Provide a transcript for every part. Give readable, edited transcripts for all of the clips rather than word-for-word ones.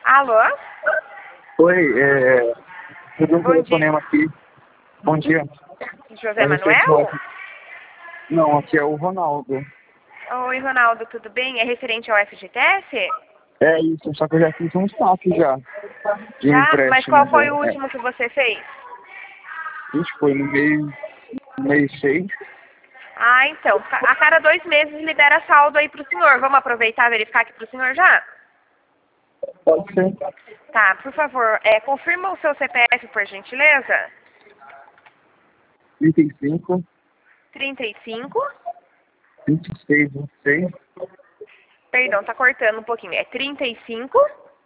Alô? Oi, recebi um Bom dia. telefonema aqui. Bom dia. José É referente ao Manuel? F- Não, aqui é o Ronaldo. Oi, Ronaldo, tudo bem? É referente ao FGTS? É isso, só que eu já fiz um saque já de um Já? Mas empréstimo. qual foi o último que você fez? Isso foi no mês 6. Ah, então. A cada 2 meses libera saldo aí pro senhor. Vamos aproveitar e verificar aqui pro senhor já? Pode ser. Tá, por favor, confirma o seu CPF, por gentileza. 35, 35. 26, 26, Perdão, tá cortando um pouquinho. É 35,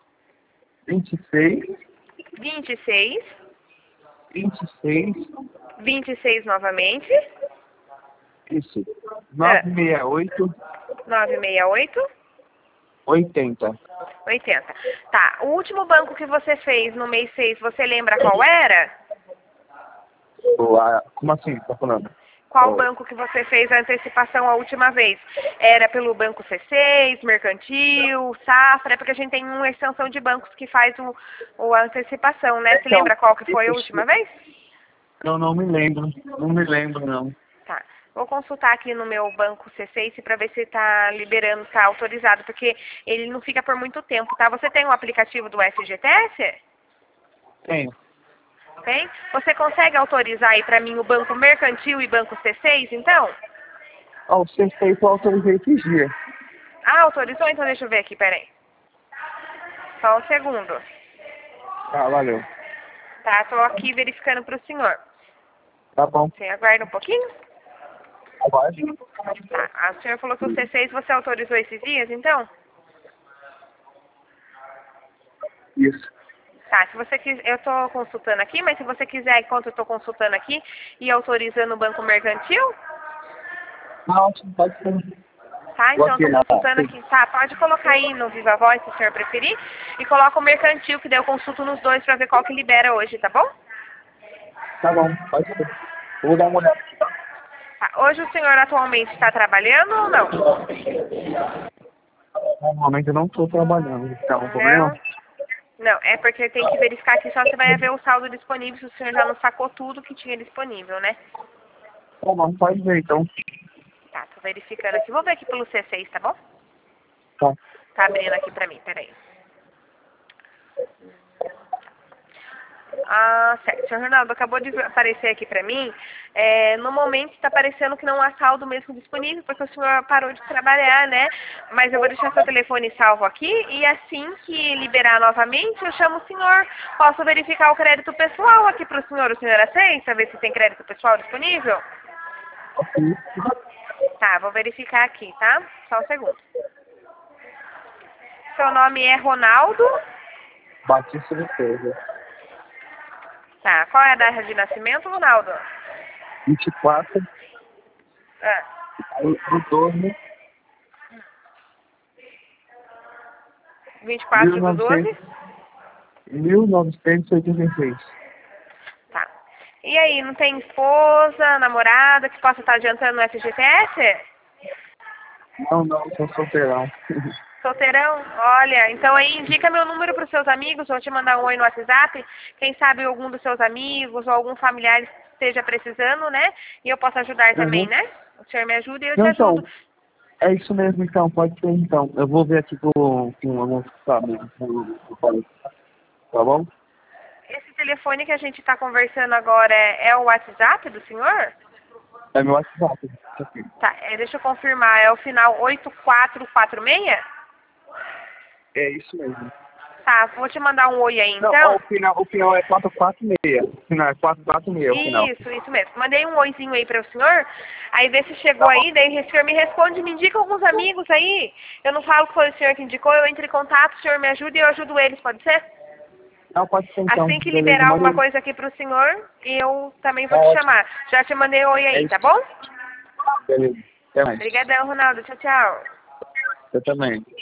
26, 26, 26, 26 novamente. isso. Ah, 968, 968. 80. 80. Tá, o último banco que você fez no mês 6, você lembra qual era? Como assim, tá falando? Qual banco que você fez a antecipação a última vez? Era pelo Banco C6, Mercantil, Safra? É porque a gente tem uma extensão de bancos que faz a antecipação, né? Você Então, lembra qual que foi a última vez? eu não me lembro. Não me lembro, não. Tá. Vou consultar aqui no meu banco C6 para ver se está liberando, está autorizado, porque ele não fica por muito tempo, tá? Você tem um aplicativo do FGTS? Tenho. Tem? Você consegue autorizar aí para mim o Banco Mercantil e Banco C6, então? O C6 eu autorizei esses dias. Ah, autorizou? Então deixa eu ver aqui, peraí. Só um segundo. Tá, valeu. Tá, tô aqui verificando pro senhor. Tá bom. Você aguarda um pouquinho? Pode? Tá, a senhora falou que o C6 você autorizou esses dias, então? Isso. Tá, se você quiser, eu tô consultando aqui, mas se você quiser, enquanto eu tô consultando aqui, e autorizando o Banco Mercantil, Não, pode ser. tá? Vou Então eu aqui, tô consultando aqui. Tá, pode colocar aí no Viva Voz, se o senhor preferir, e coloca o Mercantil, que daí eu consulto nos dois pra ver qual que libera hoje, tá bom? Tá bom, pode ser. Eu vou dar uma olhada. Tá, hoje o senhor atualmente está trabalhando ou não? Normalmente eu não estou trabalhando. Tá um problema? Não. Não, é porque tem que verificar aqui só se vai haver o saldo disponível, se o senhor já não sacou tudo que tinha disponível, né? Tá bom, pode ver então. Tá, tô verificando aqui. Vou ver aqui pelo C6, tá bom? Tá. Tá abrindo aqui pra mim, peraí. Ah, certo. O senhor Ronaldo acabou de aparecer aqui pra mim. No momento está parecendo que não há saldo mesmo disponível, porque o senhor parou de trabalhar, né? Mas eu vou deixar seu telefone salvo aqui e assim que liberar novamente, eu chamo o senhor. Posso verificar o crédito pessoal aqui pro senhor? O senhor aceita? Ver se tem crédito pessoal disponível? Ok. Tá, vou verificar aqui, tá? Só um segundo. Seu nome é Ronaldo? Batista de Souza. Tá, qual é a data de nascimento, Ronaldo? 24 Ah, do 12 24 do 12? 1986. Tá. E aí, não tem esposa, namorada que possa estar adiantando no FGTS? Não, sou solteirão. Solteirão? Olha, então aí indica meu número para os seus amigos, vou te mandar um oi no WhatsApp. Quem sabe algum dos seus amigos ou algum familiar esteja precisando, né? E eu posso ajudar também, Uhum. né? O senhor me ajuda e eu te Não, ajudo. então, é isso mesmo então, pode ser então. Eu vou ver aqui com alguns amigos. Tá bom? Esse telefone que a gente está conversando agora é o WhatsApp do senhor? É meu WhatsApp. Aqui. Tá, deixa eu confirmar, é o final 8446? É isso mesmo. Tá, vou te mandar um oi aí Não, então. o final é 446. O final é 446 o final. Isso mesmo. Mandei um oizinho aí para o senhor, aí vê se chegou aí, daí o senhor me responde, me indica alguns amigos aí. Eu não falo que foi o senhor que indicou, eu entro em contato, o senhor me ajuda e eu ajudo eles, pode ser? Não, pode ser então. Assim que Beleza, liberar alguma manda. coisa aqui pro senhor, eu também Tá vou te ótimo. chamar. Já te mandei oi É aí, isso. tá bom? Beleza. Até mais. Obrigadão, Ronaldo. Tchau, tchau. Eu também.